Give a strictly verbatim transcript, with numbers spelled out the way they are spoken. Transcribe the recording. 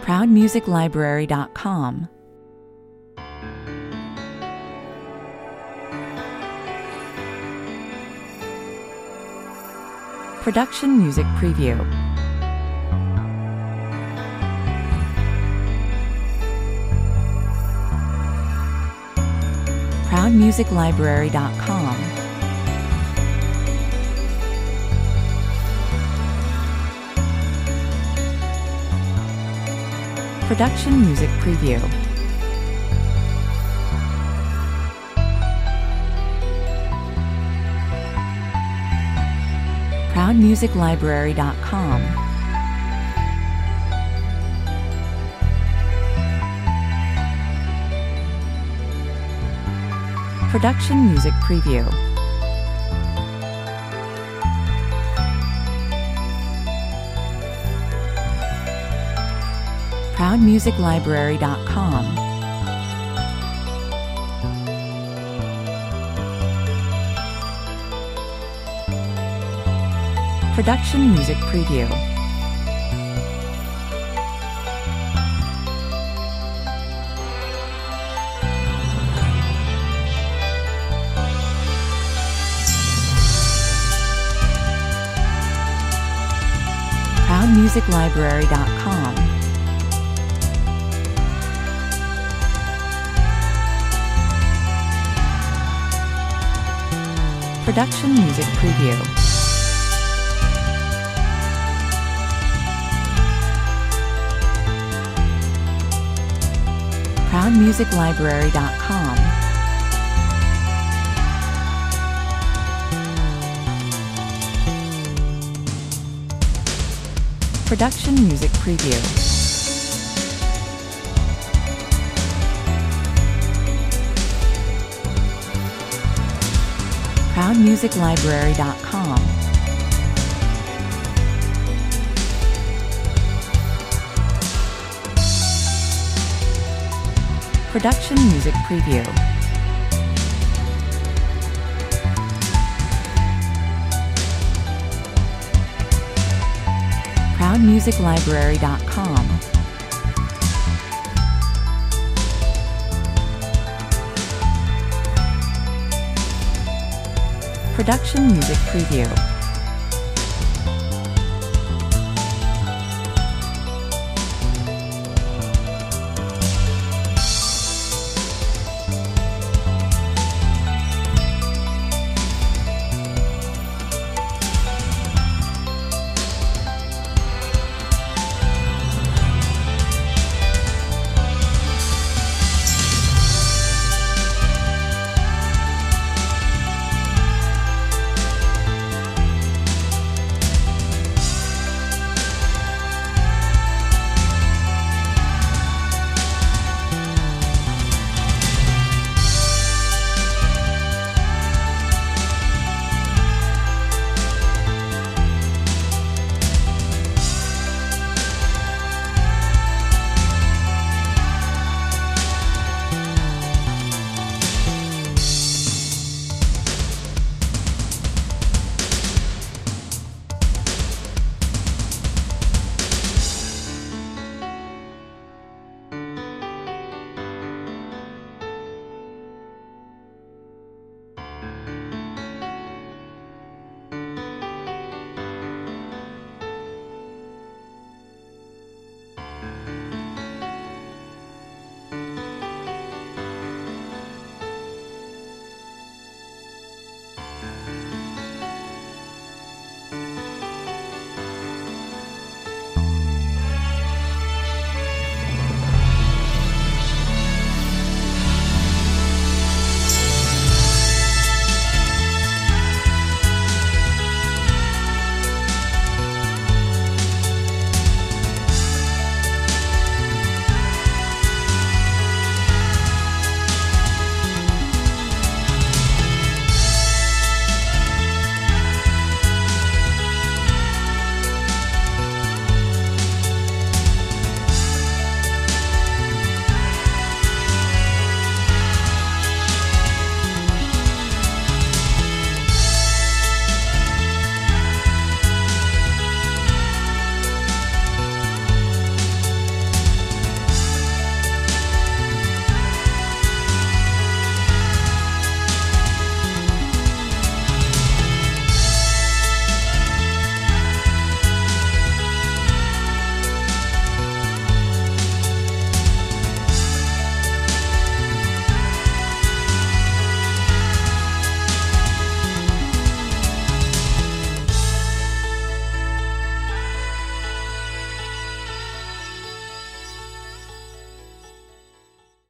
proud music library dot com. Production Music Preview. proud music library dot com. Production Music Preview. proud music library dot com. Production Music Preview. proud music library dot com. Production Music Preview. proud music library dot com. Production Music Preview. proud music library dot com. Production Music Preview. proud music library dot com. Production Music Preview. proud music library dot com. Production Music Preview.